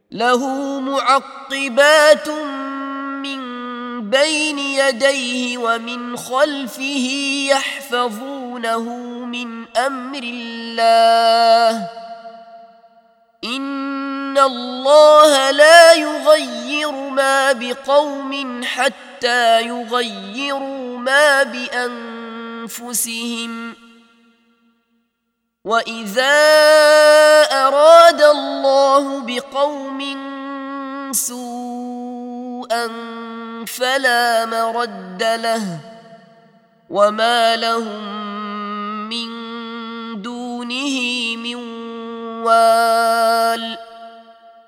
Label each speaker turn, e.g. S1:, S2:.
S1: له معقبات من بين يديه ومن خلفه يحفظونه من أمر الله إن الله لا يغير ما بقوم حتى يغيروا ما بأنفسهم وإذا أراد الله بقوم سوءا فلا مرد له وما لهم من دونه من وال